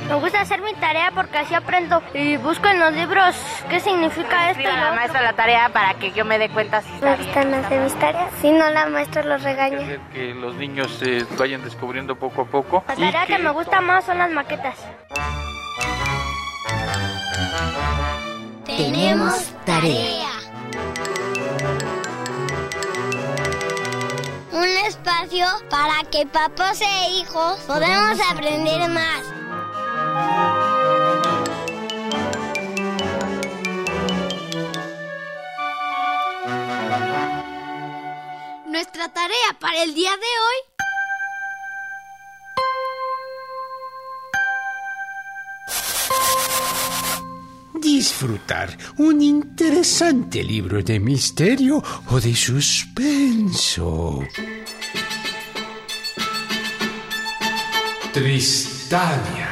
Me gusta hacer mi tarea porque así aprendo y busco en los libros qué significa esto. La maestra la tarea para que yo me dé cuenta si está Me gustan hacer mis tareas, si no la maestra los regaña. Hacer que los niños se vayan descubriendo poco a poco. La tarea que me gusta más son las maquetas. Tenemos tarea. Un espacio para que papás e hijos podamos aprender más. Nuestra tarea para el día de hoy. Disfrutar un interesante libro de misterio o de suspenso. Tristania.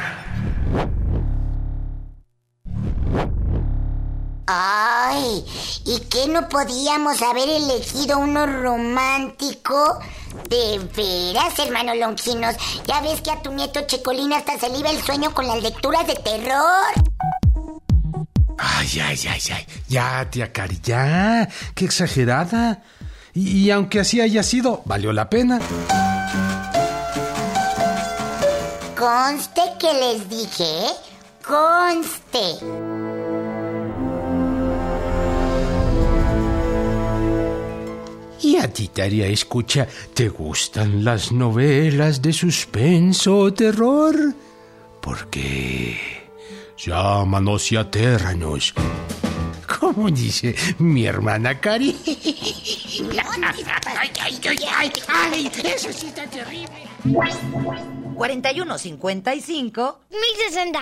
Ay, ¿y qué no podíamos haber elegido uno romántico? De veras, hermano Longinos. Ya ves que a tu nieto Checolín hasta se le iba el sueño con las lecturas de terror. Ay. Ya, tía Cari, ya. Qué exagerada. Y aunque así haya sido, valió la pena. Conste que les dije, ¿eh? Conste. Y a ti, Taria, escucha, ¿te gustan las novelas de suspenso o terror? Porque llámanos y atérranos. Como dice mi hermana Cari. Ay, eso sí está terrible. 4155 1060.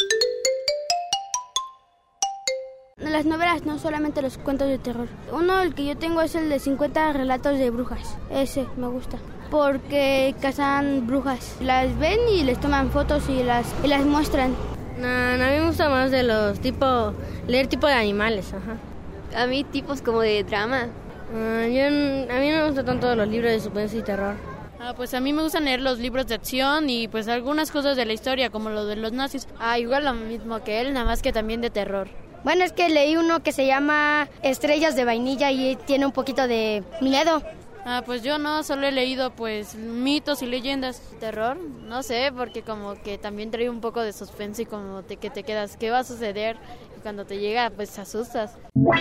Las novelas, no solamente los cuentos de terror. Uno, el que yo tengo, es el de 50 relatos de brujas. Ese me gusta. Porque cazan brujas. Las ven y les toman fotos y las muestran. A mí me gusta más de los leer tipo de animales, ajá. A mí tipos como de drama. A mí no me gustan tanto los libros de suspenso y terror. Pues a mí me gustan leer los libros de acción y pues algunas cosas de la historia, como lo de los nazis. Igual lo mismo que él, nada más que también de terror. Bueno, es que leí uno que se llama Estrellas de Vainilla y tiene un poquito de miedo. Pues yo no, solo he leído pues mitos y leyendas. ¿Terror? No sé, porque como que también trae un poco de suspenso y como que te quedas, ¿qué va a suceder? Y cuando te llega, pues te asustas.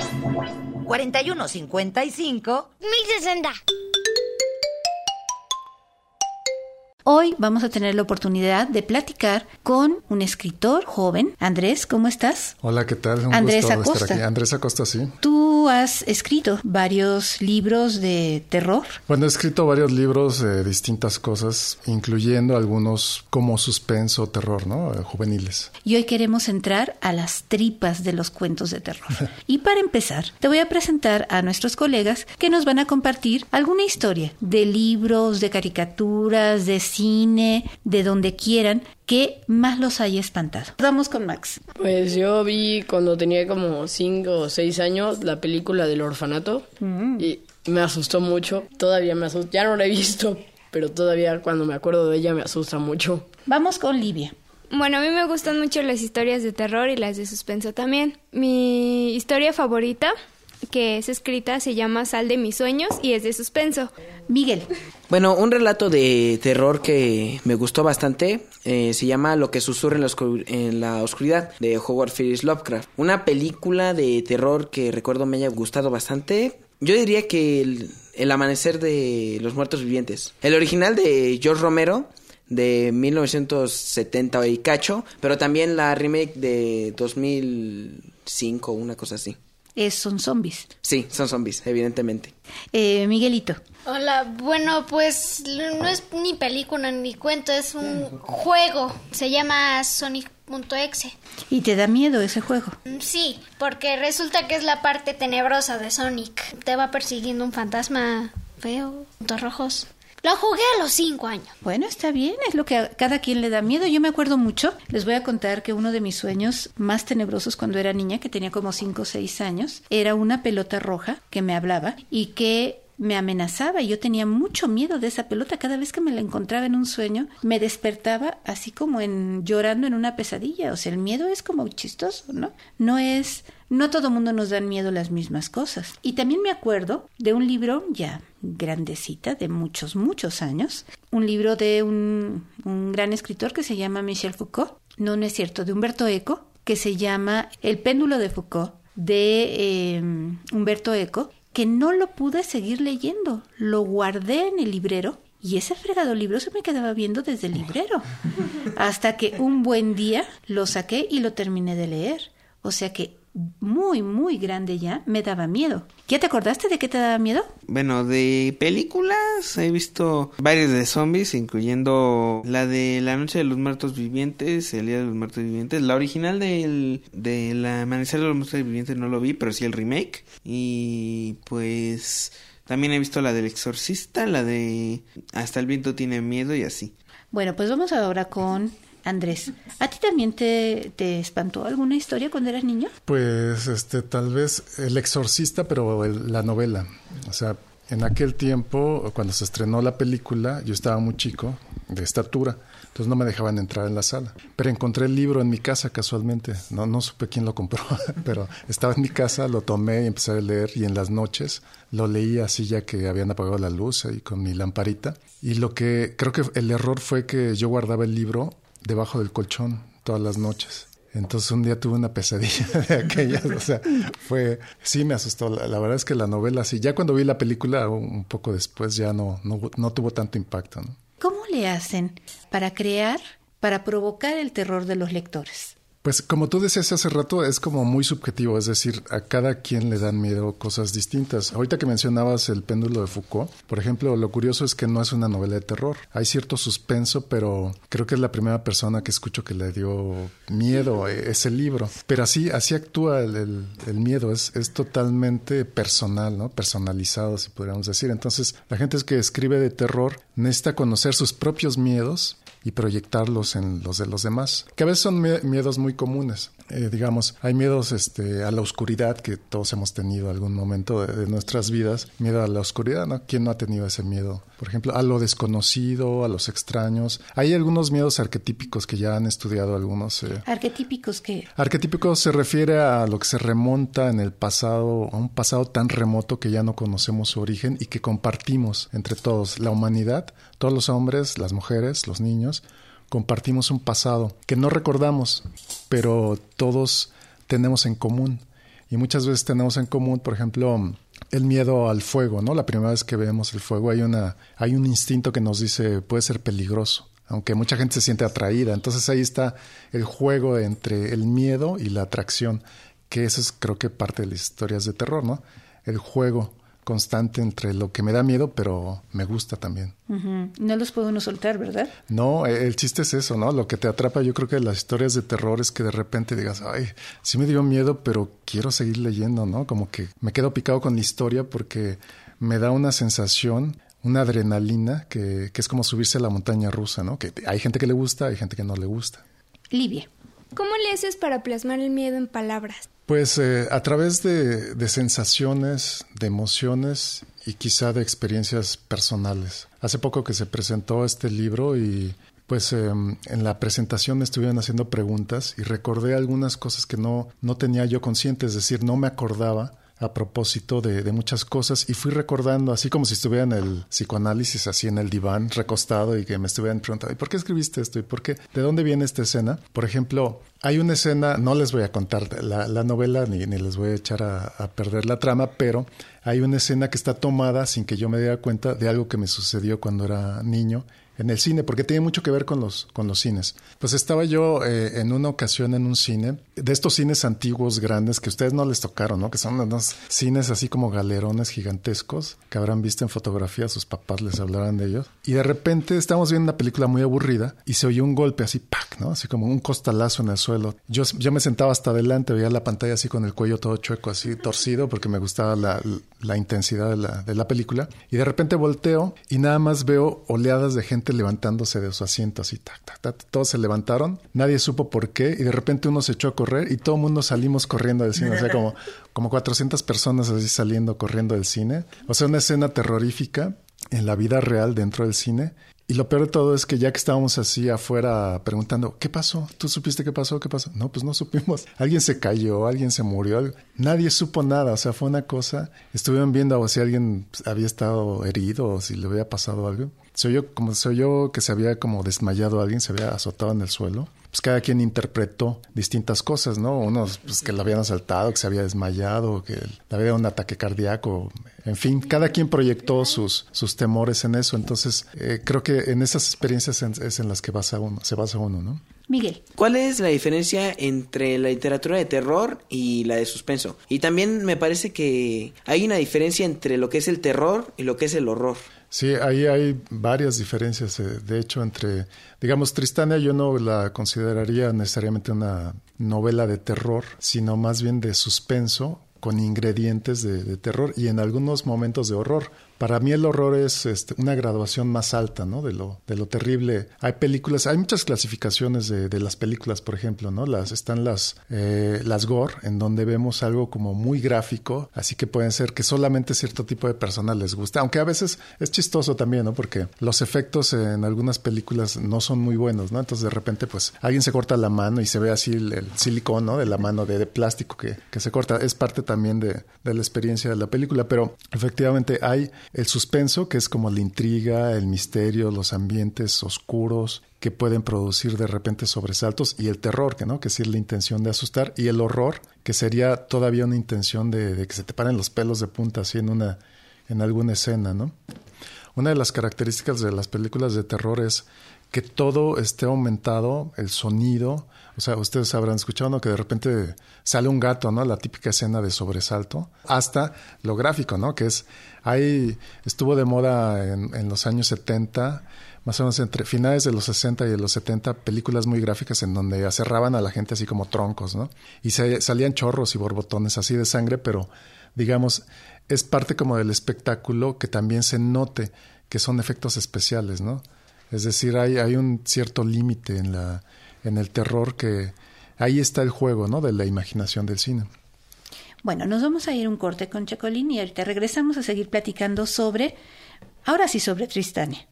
4155 1060. Hoy vamos a tener la oportunidad de platicar con un escritor joven. Andrés, ¿cómo estás? Hola, ¿qué tal? Un Andrés gusto Acosta. estar aquí. Andrés Acosta, sí. Tú has escrito varios libros de terror. Bueno, he escrito varios libros de distintas cosas, incluyendo algunos como suspenso, terror, ¿no? Juveniles. Y hoy queremos entrar a las tripas de los cuentos de terror. Y para empezar, te voy a presentar a nuestros colegas que nos van a compartir alguna historia de libros, de caricaturas, de cine, de donde quieran, que más los haya espantado. Vamos con Max. Pues yo vi cuando tenía como 5 o 6 años la película del orfanato y me asustó mucho. Todavía me asusta. Ya no la he visto, pero todavía cuando me acuerdo de ella me asusta mucho. Vamos con Livia. Bueno, a mí me gustan mucho las historias de terror y las de suspenso también. Mi historia favorita, que es escrita, se llama Sal de mis sueños y es de suspenso. Miguel. Bueno, un relato de terror que me gustó bastante se llama Lo que susurra en la oscuridad, de Howard Phillips Lovecraft. Una película de terror que recuerdo me haya gustado bastante. Yo diría que el amanecer de los muertos vivientes. El original de George Romero, de 1970 y cacho, pero también la remake de 2005, una cosa así. Son zombies. Sí, son zombies, evidentemente. Miguelito. Hola, bueno, pues no es ni película ni cuento, es un juego. Se llama Sonic.exe. ¿Y te da miedo ese juego? Sí, porque resulta que es la parte tenebrosa de Sonic. Te va persiguiendo un fantasma feo, puntos rojos. Lo jugué a los 5 años. Bueno, está bien, es lo que a cada quien le da miedo. Yo me acuerdo mucho, les voy a contar que uno de mis sueños más tenebrosos cuando era niña, que tenía como 5 o 6 años, era una pelota roja que me hablaba y que me amenazaba y yo tenía mucho miedo de esa pelota. Cada vez que me la encontraba en un sueño, me despertaba así como llorando en una pesadilla. O sea, el miedo es como chistoso, ¿no? No todo mundo nos dan miedo las mismas cosas. Y también me acuerdo de un libro ya grandecita, de muchos, muchos años, un libro de un gran escritor que se llama Michel Foucault, no es cierto, de Humberto Eco, que se llama El péndulo de Foucault, de Humberto Eco, que no lo pude seguir leyendo. Lo guardé en el librero y ese fregado libro se me quedaba viendo desde el librero. Hasta que un buen día lo saqué y lo terminé de leer. O sea que muy, muy grande ya me daba miedo. ¿Ya te acordaste de qué te daba miedo? Bueno, de películas he visto varias de zombies, incluyendo la de La Noche de los Muertos Vivientes, El Día de los Muertos Vivientes. La original del Amanecer de los Muertos Vivientes no lo vi, pero sí el remake. Y pues también he visto la del Exorcista, la de Hasta el viento tiene miedo y así. Bueno, pues vamos ahora con Andrés. ¿A ti también te espantó alguna historia cuando eras niño? Pues tal vez El Exorcista, pero la novela. O sea, en aquel tiempo, cuando se estrenó la película, yo estaba muy chico, de estatura, entonces no me dejaban entrar en la sala. Pero encontré el libro en mi casa casualmente. No supe quién lo compró, pero estaba en mi casa, lo tomé y empecé a leer, y en las noches lo leía así ya que habían apagado la luz ahí con mi lamparita. Y lo que creo que el error fue que yo guardaba el libro debajo del colchón todas las noches. Entonces un día tuve una pesadilla de aquellas, o sea, sí me asustó. La verdad es que la novela sí, ya cuando vi la película un poco después ya no tuvo tanto impacto, ¿no? ¿Cómo le hacen para provocar el terror de los lectores? Pues como tú decías hace rato, es como muy subjetivo, es decir, a cada quien le dan miedo cosas distintas. Ahorita que mencionabas El péndulo de Foucault, por ejemplo, lo curioso es que no es una novela de terror. Hay cierto suspenso, pero creo que es la primera persona que escucho que le dio miedo ese libro. Pero así actúa el miedo, es totalmente personal, ¿no? Personalizado, si podríamos decir. Entonces, la gente que escribe de terror necesita conocer sus propios miedos y proyectarlos en los de los demás, que a veces son miedos muy comunes. Digamos, hay miedos a la oscuridad que todos hemos tenido algún momento de nuestras vidas. Miedo a la oscuridad, ¿no? ¿Quién no ha tenido ese miedo? Por ejemplo, a lo desconocido, a los extraños. Hay algunos miedos arquetípicos que ya han estudiado algunos. ¿Arquetípicos qué? Arquetípicos se refiere a lo que se remonta en el pasado, a un pasado tan remoto que ya no conocemos su origen y que compartimos entre todos. La humanidad, todos los hombres, las mujeres, los niños, compartimos un pasado que no recordamos, pero todos tenemos en común. Y muchas veces tenemos en común, por ejemplo, el miedo al fuego, ¿no? La primera vez que vemos el fuego hay un instinto que nos dice puede ser peligroso, aunque mucha gente se siente atraída. Entonces ahí está el juego entre el miedo y la atracción, que eso es creo que parte de las historias de terror, ¿no? El juego constante entre lo que me da miedo, pero me gusta también. Uh-huh. No los puede uno soltar, ¿verdad? No, el chiste es eso, ¿no? Lo que te atrapa, yo creo que las historias de terror es que de repente digas, ay, sí me dio miedo, pero quiero seguir leyendo, ¿no? Como que me quedo picado con la historia porque me da una sensación, una adrenalina que es como subirse a la montaña rusa, ¿no? Que hay gente que le gusta, hay gente que no le gusta. Livia, ¿cómo le haces para plasmar el miedo en palabras? Pues a través de sensaciones, de emociones y quizá de experiencias personales. Hace poco que se presentó este libro y pues en la presentación me estuvieron haciendo preguntas y recordé algunas cosas que no tenía yo consciente, es decir, no me acordaba a propósito de muchas cosas y fui recordando, así como si estuviera en el psicoanálisis, así en el diván, recostado y que me estuvieran preguntando, ¿y por qué escribiste esto? ¿Y por qué? ¿De dónde viene esta escena? Por ejemplo, hay una escena, no les voy a contar la novela ni les voy a echar a perder la trama, pero hay una escena que está tomada sin que yo me diera cuenta de algo que me sucedió cuando era niño en el cine, porque tiene mucho que ver con los cines. Pues estaba yo en una ocasión en un cine, de estos cines antiguos grandes que a ustedes no les tocaron, ¿no? Que son unos cines así como galerones gigantescos, que habrán visto en fotografías, sus papás les hablarán de ellos. Y de repente estábamos viendo una película muy aburrida y se oyó un golpe así, ¡pac!, ¿no? Así como un costalazo en el suelo. Yo me sentaba hasta adelante, veía la pantalla así con el cuello todo chueco, así torcido, porque me gustaba la intensidad de la película. Y de repente volteo y nada más veo oleadas de gente gente levantándose de su asiento así, tac, tac, tac. Todos se levantaron, nadie supo por qué y de repente uno se echó a correr y todo el mundo salimos corriendo del cine, o sea, como 400 personas así saliendo, corriendo del cine. O sea, una escena terrorífica en la vida real dentro del cine. Y lo peor de todo es que ya que estábamos así afuera preguntando, ¿qué pasó? ¿Tú supiste qué pasó? ¿Qué pasó? No, pues no supimos. Alguien se cayó, alguien se murió. Nadie supo nada. O sea, fue una cosa. Estuvieron viendo si alguien había estado herido o si le había pasado algo. Se oyó que se había como desmayado alguien, se había azotado en el suelo. Pues cada quien interpretó distintas cosas, ¿no? Unos pues, que lo habían asaltado, que se había desmayado, que le había dado un ataque cardíaco. En fin, cada quien proyectó sus temores en eso. Entonces, creo que en esas experiencias es en las que se basa uno, ¿no? Miguel. ¿Cuál es la diferencia entre la literatura de terror y la de suspenso? Y también me parece que hay una diferencia entre lo que es el terror y lo que es el horror. Sí, ahí hay varias diferencias. De hecho, digamos, Tristania yo no la consideraría necesariamente una novela de terror, sino más bien de suspenso con ingredientes de terror y en algunos momentos de horror. Para mí el horror es una graduación más alta, ¿no? De lo terrible. Hay muchas clasificaciones de las películas, por ejemplo, ¿no? Están las gore, en donde vemos algo como muy gráfico, así que pueden ser que solamente cierto tipo de personas les gusta, aunque a veces es chistoso también, ¿no? Porque los efectos en algunas películas no son muy buenos, ¿no? Entonces de repente pues alguien se corta la mano y se ve así el silicón, ¿no? De la mano de plástico que se corta. Es parte también de la experiencia de la película, pero efectivamente hay el suspenso, que es como la intriga, el misterio, los ambientes oscuros que pueden producir de repente sobresaltos, y el terror, que sí es la intención de asustar, y el horror, que sería todavía una intención de que se te paren los pelos de punta así en alguna escena, ¿no? Una de las características de las películas de terror es que todo esté aumentado, el sonido. O sea, ustedes habrán escuchado, ¿no? Que de repente sale un gato, ¿no? La típica escena de sobresalto. Hasta lo gráfico, ¿no? Que estuvo de moda en los años 70, más o menos entre finales de los 60 y de los 70, películas muy gráficas en donde aserraban a la gente así como troncos, ¿no? Y salían chorros y borbotones así de sangre, pero, digamos, es parte como del espectáculo que también se note que son efectos especiales, ¿no? Es decir, hay un cierto límite en el terror, que ahí está el juego, ¿no? De la imaginación del cine. Bueno, nos vamos a ir un corte con Chacolín y ahorita regresamos a seguir platicando ahora sí sobre Tristania.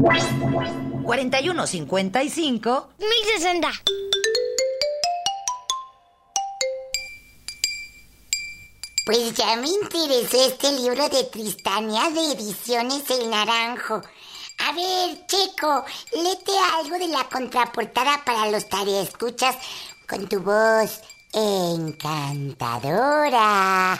4155 1060. Pues ya me interesó este libro de Tristania de Ediciones El Naranjo. A ver, Checo, léete algo de la contraportada para los tareaescuchas con tu voz encantadora.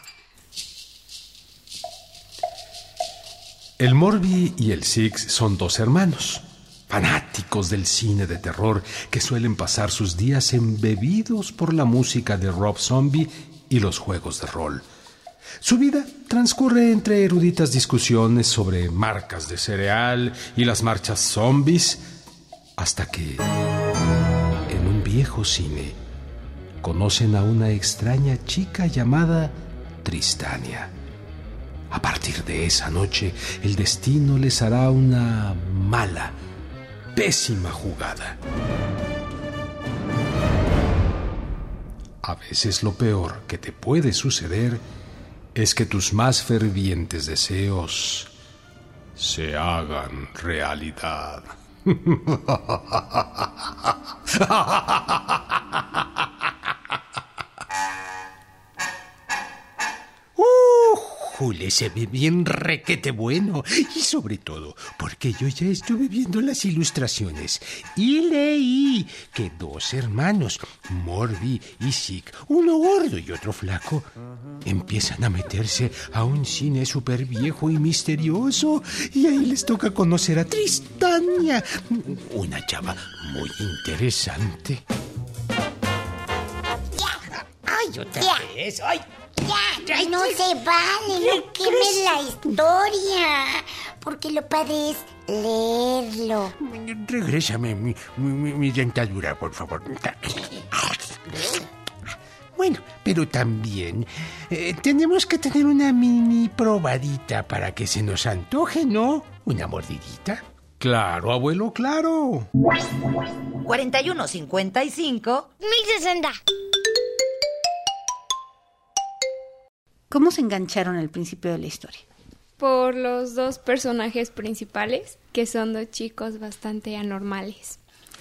El Morby y el Six son dos hermanos, fanáticos del cine de terror, que suelen pasar sus días embebidos por la música de Rob Zombie y los juegos de rol. Su vida transcurre entre eruditas discusiones sobre marcas de cereal y las marchas zombies, hasta que, en un viejo cine, conocen a una extraña chica llamada Tristania. A partir de esa noche, el destino les hará una mala, pésima jugada. A veces lo peor que te puede suceder es que tus más fervientes deseos se hagan realidad. Jule, se ve bien requete bueno. Y sobre todo, porque yo ya estuve viendo las ilustraciones y leí que dos hermanos, Morby y Zeke, uno gordo y otro flaco, empiezan a meterse a un cine súper viejo y misterioso, y ahí les toca conocer a Tristania, una chava muy interesante. ¡Ay, otra vez! ¡Ay! Ya, no se vale, no quemes la historia, porque lo padre es leerlo. Regrésame mi dentadura, por favor. Bueno, pero también tenemos que tener una mini probadita para que se nos antoje, ¿no? Una mordidita. Claro, abuelo, claro. 4155. 1060. ¿Cómo se engancharon al principio de la historia? Por los dos personajes principales, que son dos chicos bastante anormales.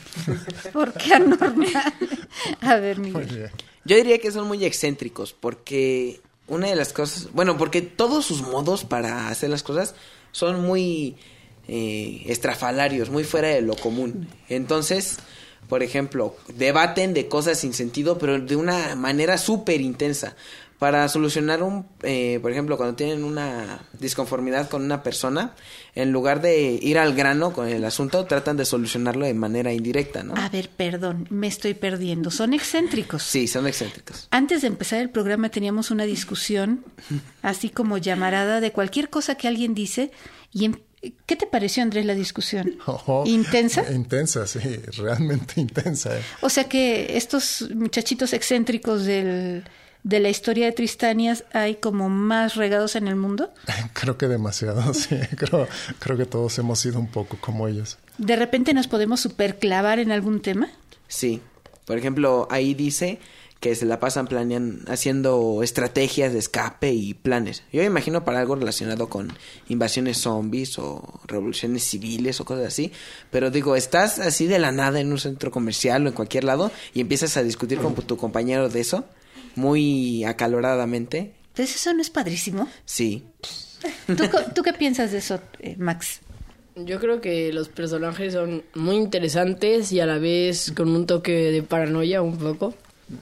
¿Por qué anormal? A ver, Miguel. Yo diría que son muy excéntricos, porque una de las cosas... Bueno, porque todos sus modos para hacer las cosas son muy estrafalarios, muy fuera de lo común. Entonces, por ejemplo, debaten de cosas sin sentido, pero de una manera súper intensa. Para solucionar por ejemplo, cuando tienen una disconformidad con una persona, en lugar de ir al grano con el asunto, tratan de solucionarlo de manera indirecta, ¿no? A ver, perdón, me estoy perdiendo. ¿Son excéntricos? Sí, son excéntricos. Antes de empezar el programa teníamos una discusión, así como llamarada, de cualquier cosa que alguien dice. ¿Qué te pareció, Andrés, la discusión? ¿Intensa? Intensa, sí, realmente intensa. O sea que estos muchachitos excéntricos de la historia de Tristania hay como más regados en el mundo. Creo que demasiado, sí. Creo que todos hemos sido un poco como ellos. ¿De repente nos podemos superclavar en algún tema? Sí. Por ejemplo, ahí dice que se la pasan haciendo estrategias de escape y planes. Yo me imagino para algo relacionado con invasiones zombies o revoluciones civiles o cosas así. Pero digo, estás así de la nada en un centro comercial o en cualquier lado y empiezas a discutir con tu compañero de eso, muy acaloradamente. Entonces, ¿eso no es padrísimo? Sí. ¿Tú qué piensas de eso, Max? Yo creo que los personajes son muy interesantes y a la vez con un toque de paranoia un poco.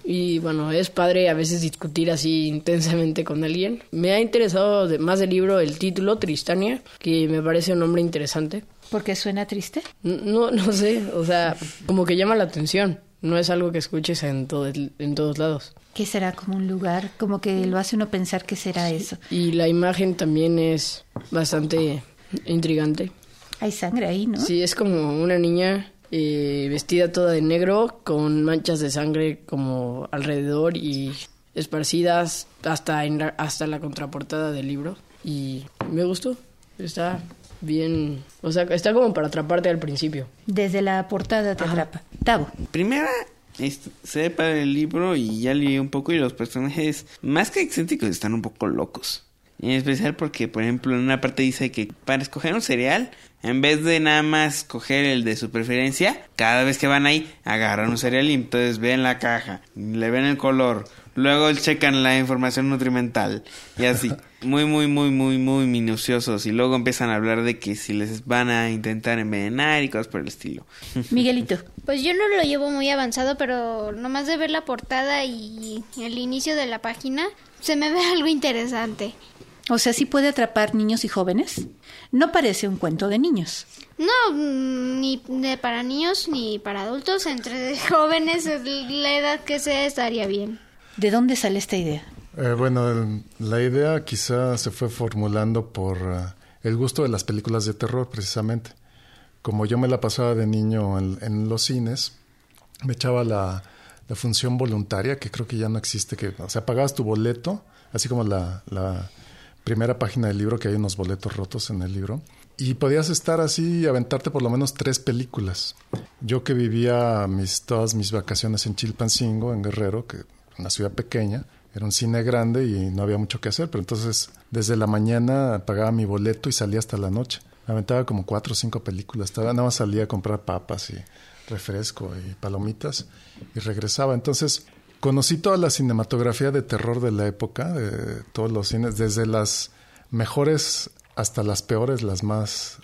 Y bueno, es padre a veces discutir así intensamente con alguien. Me ha interesado más del libro el título, Tristania, que me parece un nombre interesante. ¿Por qué suena triste? No sé, o sea, como que llama la atención. No es algo que escuches en todos lados. ¿Qué será? Como un lugar, como que lo hace uno pensar qué será eso. Y la imagen también es bastante intrigante. Hay sangre ahí, ¿no? Sí, es como una niña vestida toda de negro con manchas de sangre como alrededor y esparcidas hasta la contraportada del libro. Y me gustó, está bien, o sea, está como para atraparte al principio. Desde la portada te atrapa. Tavo. Primera, se ve para el libro y ya leí un poco y los personajes, más que excéntricos, están un poco locos. En especial porque, por ejemplo, en una parte dice que para escoger un cereal, en vez de nada más escoger el de su preferencia, cada vez que van ahí, agarran un cereal y entonces ven la caja, le ven el color, luego checan la información nutrimental y así. Muy minuciosos. Y luego empiezan a hablar de que si les van a intentar envenenar y cosas por el estilo. Miguelito. Pues yo no lo llevo muy avanzado, pero nomás de ver la portada y el inicio de la página, se me ve algo interesante. O sea, ¿sí puede atrapar niños y jóvenes? No parece un cuento de niños. No, ni para niños ni para adultos. Entre jóvenes, la edad que sea, estaría bien. ¿De dónde sale esta idea? Bueno, la idea quizá se fue formulando por el gusto de las películas de terror, precisamente. Como yo me la pasaba de niño en los cines, me echaba la función voluntaria, que creo que ya no existe, o sea, pagabas tu boleto, así como la primera página del libro, que hay unos boletos rotos en el libro, y podías estar así y aventarte por lo menos 3 películas. Yo que vivía todas mis vacaciones en Chilpancingo, en Guerrero, que una ciudad pequeña, era un cine grande y no había mucho que hacer, pero entonces desde la mañana pagaba mi boleto y salía hasta la noche. Me aventaba como 4 o 5 películas, nada más salía a comprar papas y refresco y palomitas y regresaba. Entonces conocí toda la cinematografía de terror de la época, de todos los cines, desde las mejores hasta las peores, las más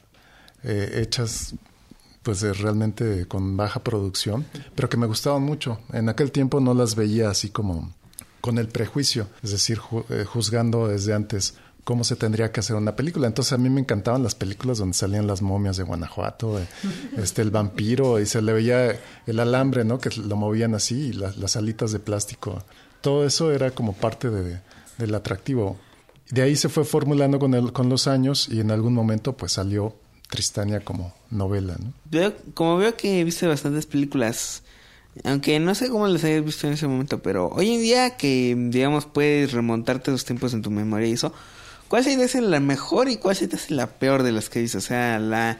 hechas pues realmente con baja producción, pero que me gustaban mucho. En aquel tiempo no las veía así como con el prejuicio, es decir, juzgando desde antes cómo se tendría que hacer una película. Entonces a mí me encantaban las películas donde salían las momias de Guanajuato, el vampiro, y se le veía el alambre, ¿no? Que lo movían así, y las alitas de plástico. Todo eso era como parte del atractivo. De ahí se fue formulando con los años y en algún momento pues salió Tristania como novela, ¿no? Como veo que viste bastantes películas, aunque no sé cómo las hayas visto en ese momento, pero hoy en día que, digamos, puedes remontarte los tiempos en tu memoria y eso, ¿cuál se te hace la mejor y cuál se te hace la peor de las que viste? O sea, la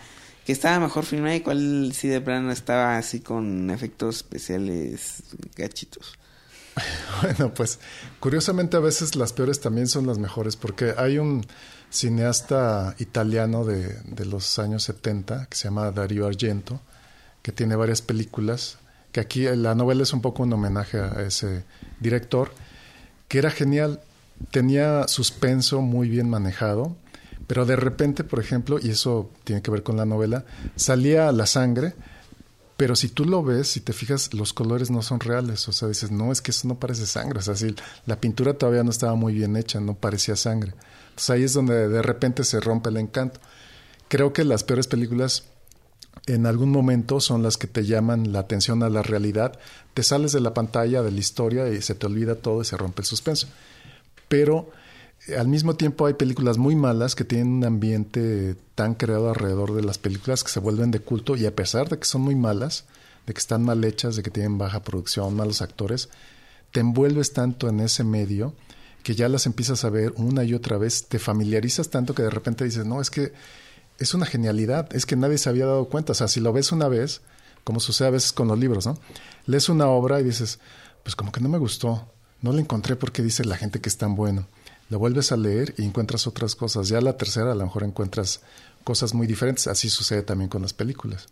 que estaba mejor filmada y cuál sí de plano estaba así con efectos especiales gachitos? Bueno, pues curiosamente a veces las peores también son las mejores, porque hay un cineasta italiano de los años 70 que se llama Dario Argento, que tiene varias películas, que aquí la novela es un poco un homenaje a ese director, que era genial, tenía suspenso muy bien manejado, pero de repente, por ejemplo, y eso tiene que ver con la novela, salía la sangre, pero si tú lo ves, si te fijas, los colores no son reales. O sea, dices, no, es que eso no parece sangre. O sea, si la pintura todavía no estaba muy bien hecha, no parecía sangre. Entonces ahí es donde de repente se rompe el encanto. Creo que las peores películas en algún momento son las que te llaman la atención a la realidad. Te sales de la pantalla, de la historia, y se te olvida todo y se rompe el suspenso. Pero al mismo tiempo hay películas muy malas que tienen un ambiente tan creado alrededor de las películas que se vuelven de culto, y a pesar de que son muy malas, de que están mal hechas, de que tienen baja producción, malos actores, te envuelves tanto en ese medio que ya las empiezas a ver una y otra vez, te familiarizas tanto que de repente dices, no, es que es una genialidad, es que nadie se había dado cuenta. O sea, si lo ves una vez, como sucede a veces con los libros, ¿no? Lees una obra y dices, pues como que no me gustó, no le encontré porque dice la gente que es tan bueno. Lo vuelves a leer y encuentras otras cosas. Ya la tercera a lo mejor encuentras cosas muy diferentes. Así sucede también con las películas.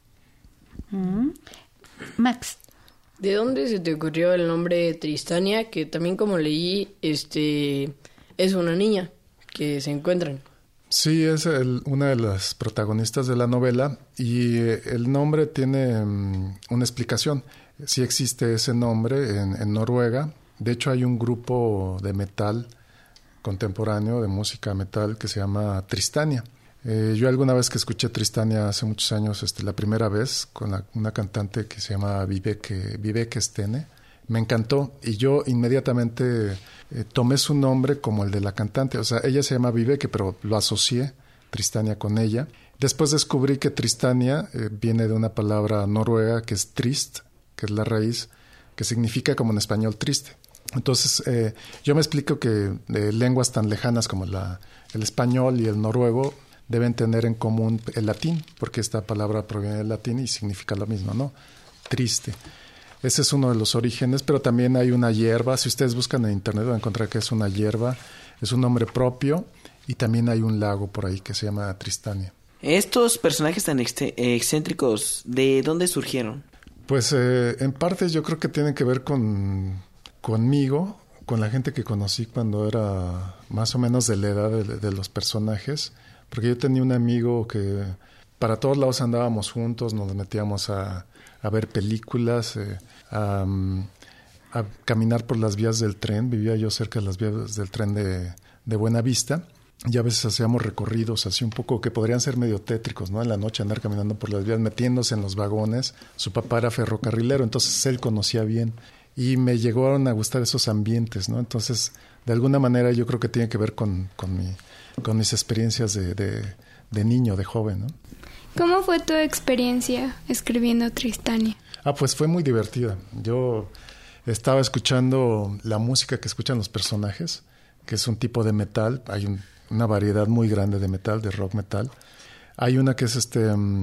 Max. ¿De dónde se te ocurrió el nombre Tristania? Que también, como leí, es una niña que se encuentran. Sí, es una de las protagonistas de la novela, y el nombre tiene una explicación. Sí existe ese nombre en Noruega. De hecho, hay un grupo de metal contemporáneo, de música metal, que se llama Tristania. Yo alguna vez que escuché Tristania hace muchos años, la primera vez, con una cantante que se llama Vibeke Stene, me encantó, y yo inmediatamente tomé su nombre como el de la cantante. O sea, ella se llama Vibeke, pero lo asocié, Tristania, con ella. Después descubrí que Tristania viene de una palabra noruega que es trist, que es la raíz, que significa como en español triste. Entonces, yo me explico que lenguas tan lejanas como el español y el noruego deben tener en común el latín, porque esta palabra proviene del latín y significa lo mismo, ¿no? Triste. Ese es uno de los orígenes, pero también hay una hierba. Si ustedes buscan en internet van a encontrar que es una hierba, es un nombre propio, y también hay un lago por ahí que se llama Tristania. Estos personajes tan excéntricos, ¿de dónde surgieron? Pues en parte yo creo que tienen que ver conmigo, con la gente que conocí cuando era más o menos de la edad de los personajes, porque yo tenía un amigo que para todos lados andábamos juntos, nos metíamos a ver películas, a caminar por las vías del tren. Vivía yo cerca de las vías del tren de Buenavista, y a veces hacíamos recorridos así un poco que podrían ser medio tétricos, ¿no? En la noche andar caminando por las vías, metiéndose en los vagones. Su papá era ferrocarrilero, entonces él conocía bien, y me llegaron a gustar esos ambientes, ¿no? Entonces, de alguna manera yo creo que tiene que ver con mis experiencias de niño, de joven, ¿no? ¿Cómo fue tu experiencia escribiendo Tristania? Pues fue muy divertida. Yo estaba escuchando la música que escuchan los personajes, que es un tipo de metal. Hay una variedad muy grande de metal, de rock metal. Hay una que es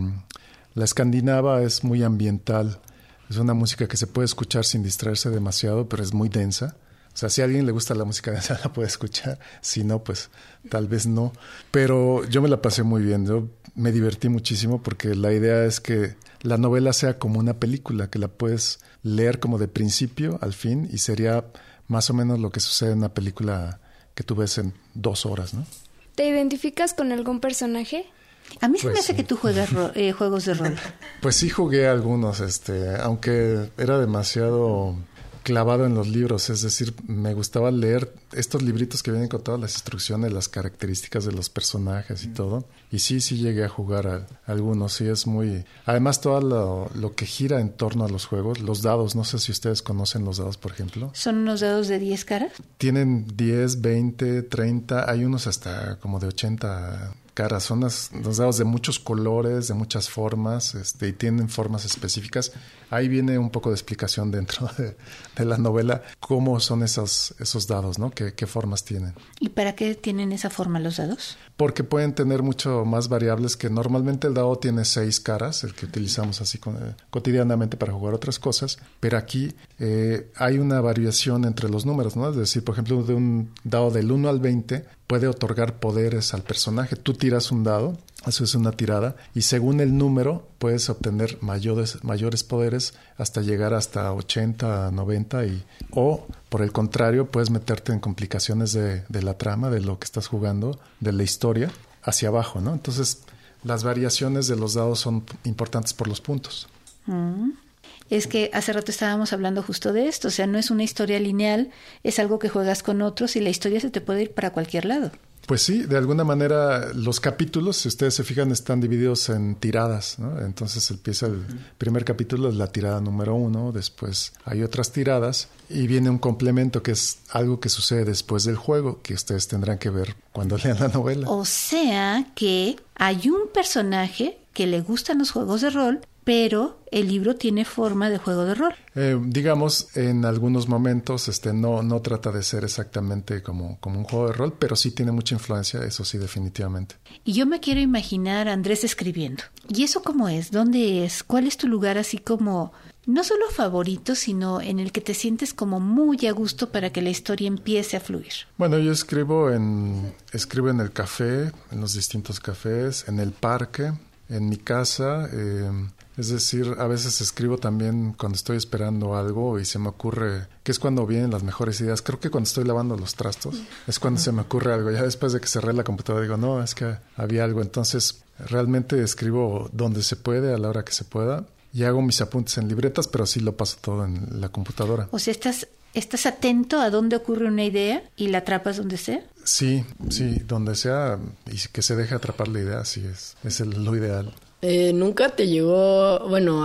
la escandinava, es muy ambiental. Es una música que se puede escuchar sin distraerse demasiado, pero es muy densa. O sea, si a alguien le gusta la música densa, la puede escuchar. Si no, pues tal vez no. Pero yo me la pasé muy bien. Yo me divertí muchísimo porque la idea es que la novela sea como una película, que la puedes leer como de principio al fin, y sería más o menos lo que sucede en una película que tú ves en 2 horas, ¿no? ¿Te identificas con algún personaje? A mí se me hace que tú juegas juegos de rol. Pues sí jugué algunos, aunque era demasiado clavado en los libros, es decir, me gustaba leer estos libritos que vienen con todas las instrucciones, las características de los personajes y todo, y sí llegué a jugar a algunos. Sí, es muy... Además, todo lo que gira en torno a los juegos, los dados, no sé si ustedes conocen los dados, por ejemplo. ¿Son unos dados de 10 caras? Tienen 10, 20, 30, hay unos hasta como de 80 caras. Son los dados de muchos colores, de muchas formas, y tienen formas específicas. Ahí viene un poco de explicación dentro de la novela, cómo son esos dados, ¿no? ¿Qué formas tienen? ¿Y para qué tienen esa forma los dados? Porque pueden tener mucho más variables, que normalmente el dado tiene 6 caras, el que utilizamos así cotidianamente para jugar otras cosas, pero aquí hay una variación entre los números, ¿no? Es decir, por ejemplo, de un dado del 1 al 20 puede otorgar poderes al personaje. Tú tiras un dado, eso es una tirada, y según el número puedes obtener mayores poderes hasta llegar hasta 80, 90, o por el contrario puedes meterte en complicaciones de la trama, de lo que estás jugando, de la historia, hacia abajo, ¿no? Entonces las variaciones de los dados son importantes por los puntos. Es que hace rato estábamos hablando justo de esto, o sea, no es una historia lineal, es algo que juegas con otros y la historia se te puede ir para cualquier lado. Pues sí, de alguna manera los capítulos, si ustedes se fijan, están divididos en tiradas, ¿no? Entonces empieza el primer capítulo, es la tirada número 1, después hay otras tiradas y viene un complemento que es algo que sucede después del juego, que ustedes tendrán que ver cuando lean la novela. O sea que hay un personaje que le gustan los juegos de rol, pero el libro tiene forma de juego de rol. Digamos, en algunos momentos no trata de ser exactamente como un juego de rol, pero sí tiene mucha influencia, eso sí, definitivamente. Y yo me quiero imaginar a Andrés escribiendo. ¿Y eso cómo es? ¿Dónde es? ¿Cuál es tu lugar así como, no solo favorito, sino en el que te sientes como muy a gusto para que la historia empiece a fluir? Bueno, yo escribo en el café, en los distintos cafés, en el parque, en mi casa. Es decir, a veces escribo también cuando estoy esperando algo y se me ocurre, que es cuando vienen las mejores ideas. Creo que cuando estoy lavando los trastos es cuando se me ocurre algo. Ya después de que cerré la computadora digo, no, es que había algo. Entonces, realmente escribo donde se puede, a la hora que se pueda. Y hago mis apuntes en libretas, pero sí lo paso todo en la computadora. O sea, ¿estás atento a dónde ocurre una idea y la atrapas donde sea? Sí, donde sea y que se deje atrapar la idea, sí es lo ideal. ¿Nunca te llegó,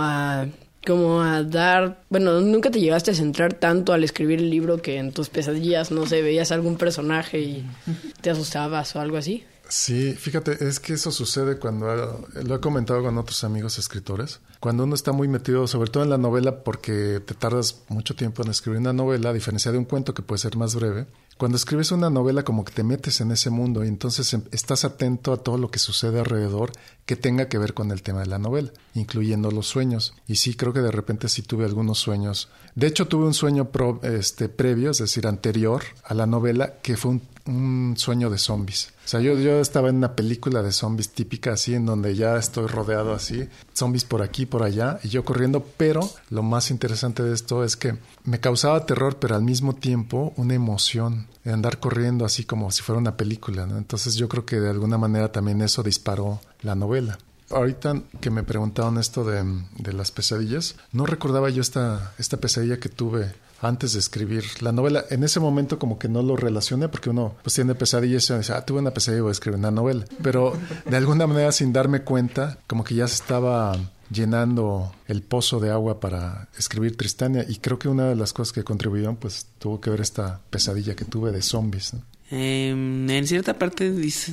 nunca te llegaste a centrar tanto al escribir el libro que en tus pesadillas, no sé, veías algún personaje y te asustabas o algo así? Sí, fíjate, es que eso sucede cuando, lo he comentado con otros amigos escritores, cuando uno está muy metido, sobre todo en la novela, porque te tardas mucho tiempo en escribir una novela, a diferencia de un cuento que puede ser más breve. Cuando escribes una novela como que te metes en ese mundo y entonces estás atento a todo lo que sucede alrededor que tenga que ver con el tema de la novela, incluyendo los sueños. Y sí, creo que de repente sí tuve algunos sueños. De hecho, tuve un sueño previo, es decir, anterior a la novela, que fue un sueño de zombies. O sea, yo estaba en una película de zombies típica, así, en donde ya estoy rodeado así, zombies por aquí, por allá, y yo corriendo, pero lo más interesante de esto es que me causaba terror, pero al mismo tiempo una emoción de andar corriendo así como si fuera una película, ¿no? Entonces yo creo que de alguna manera también eso disparó la novela. Ahorita que me preguntaron esto de las pesadillas, no recordaba yo esta pesadilla que tuve antes de escribir la novela. En ese momento como que no lo relacioné porque uno pues tiene pesadillas y dice, tuve una pesadilla y voy a escribir una novela. Pero de alguna manera sin darme cuenta, como que ya se estaba llenando el pozo de agua para escribir Tristania, y creo que una de las cosas que contribuyeron pues tuvo que ver esta pesadilla que tuve de zombies, ¿no? En cierta parte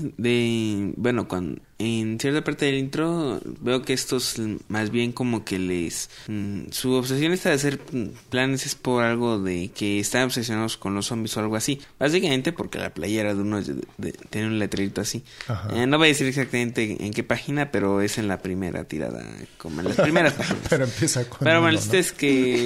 en cierta parte del intro veo que estos más bien como que su obsesión está de hacer planes es por algo de que están obsesionados con los zombies o algo así, básicamente porque la playera de uno tiene un letrerito así. No voy a decir exactamente en qué página, pero es en la primera tirada, como en las primeras páginas. Pero empieza con pero bueno, el chiste es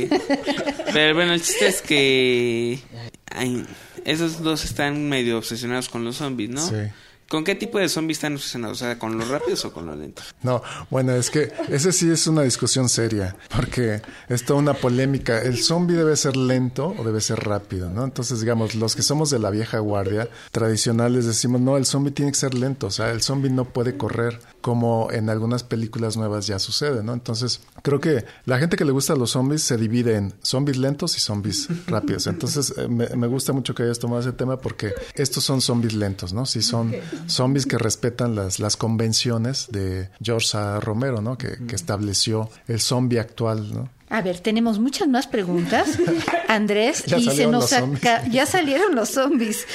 que esos dos están medio obsesionados con los zombies, ¿no? Sí. ¿Con qué tipo de zombies están obsesionados? O sea, ¿con los rápidos o con los lentos? No, bueno, es que ese sí es una discusión seria, porque es toda una polémica. ¿El zombie debe ser lento o debe ser rápido, no? Entonces, digamos, los que somos de la vieja guardia tradicionales decimos, no, el zombie tiene que ser lento, o sea, el zombie no puede correr, como en algunas películas nuevas ya sucede, ¿no? Entonces, creo que la gente que le gusta a los zombies se divide en zombies lentos y zombies rápidos. Entonces, me gusta mucho que hayas tomado ese tema porque estos son zombies lentos, ¿no? Sí son zombies que respetan las convenciones de George A. Romero, ¿no? Que estableció el zombie actual, ¿no? A ver, tenemos muchas más preguntas, Andrés, Ya y salieron los zombies. ya salieron los zombies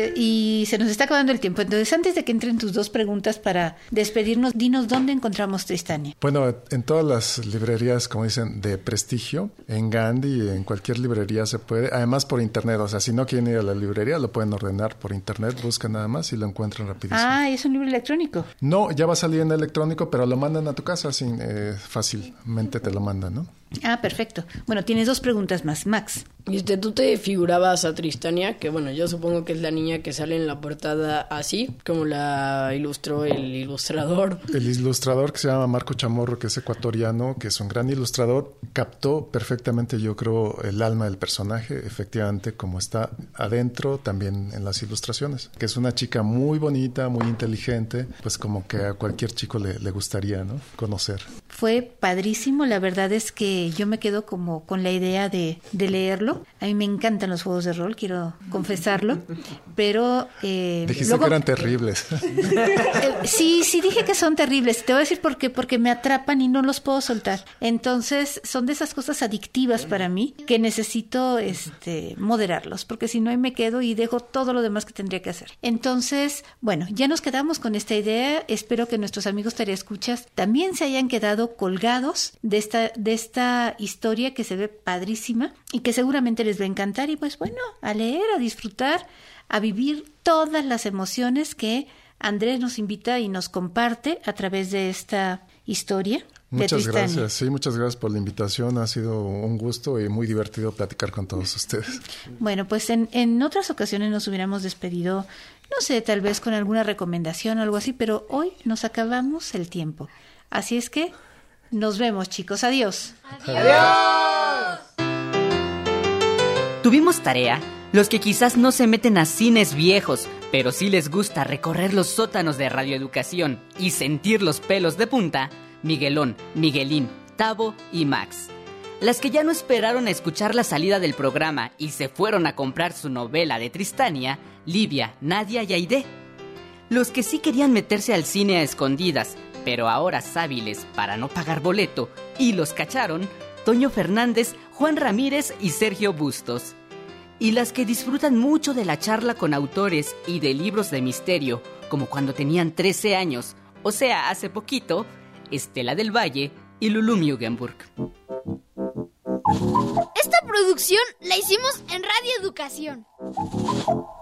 y se nos está acabando el tiempo. Entonces, antes de que entren tus dos preguntas para despedirnos, dinos dónde encontramos Tristania. Bueno, en todas las librerías, como dicen, de prestigio, en Gandhi, en cualquier librería se puede, además por internet, o sea, si no quieren ir a la librería, lo pueden ordenar por internet, buscan nada más y lo encuentran rapidísimo. Ah, es un libro electrónico. No, ya va a salir en electrónico, pero lo mandan a tu casa, fácilmente te lo mandan, ¿no? Ah, perfecto. Bueno, tienes dos preguntas más. Max. ¿Tú te figurabas a Tristania? Que bueno, yo supongo que es la niña que sale en la portada así, como la ilustró el ilustrador. El ilustrador que se llama Marco Chamorro, que es ecuatoriano, que es un gran ilustrador, captó perfectamente, yo creo, el alma del personaje, efectivamente, como está adentro también en las ilustraciones. Que es una chica muy bonita, muy inteligente, pues como que a cualquier chico le gustaría, ¿no? Conocer. Fue padrísimo, la verdad es que yo me quedo como con la idea de leerlo. A mí me encantan los juegos de rol, quiero confesarlo, pero... Dijiste luego, que eran terribles. Sí, dije que son terribles. Te voy a decir por qué, porque me atrapan y no los puedo soltar. Entonces, son de esas cosas adictivas para mí que necesito moderarlos, porque si no, ahí me quedo y dejo todo lo demás que tendría que hacer. Entonces, bueno, ya nos quedamos con esta idea. Espero que nuestros amigos tareascuchas también se hayan quedado colgados de esta historia que se ve padrísima y que seguramente les va a encantar. Y pues bueno, a leer, a disfrutar, a vivir todas las emociones que Andrés nos invita y nos comparte a través de esta historia. Muchas gracias, sí, muchas gracias por la invitación, ha sido un gusto y muy divertido platicar con todos ustedes. Bueno, pues en otras ocasiones nos hubiéramos despedido, no sé, tal vez con alguna recomendación o algo así, pero hoy nos acabamos el tiempo. Así es que nos vemos, chicos, adiós. ¡Adiós! Tuvimos tarea, los que quizás no se meten a cines viejos, pero sí les gusta recorrer los sótanos de radioeducación y sentir los pelos de punta, Miguelón, Miguelín, Tavo y Max. Las que ya no esperaron a escuchar la salida del programa y se fueron a comprar su novela de Tristania, Livia, Nadia y Aide. Los que sí querían meterse al cine a escondidas, pero ahora hábiles para no pagar boleto, y los cacharon, Toño Fernández, Juan Ramírez y Sergio Bustos. Y las que disfrutan mucho de la charla con autores y de libros de misterio, como cuando tenían 13 años, o sea, hace poquito, Estela del Valle y Lulú Mugenburg. Esta producción la hicimos en Radio Educación.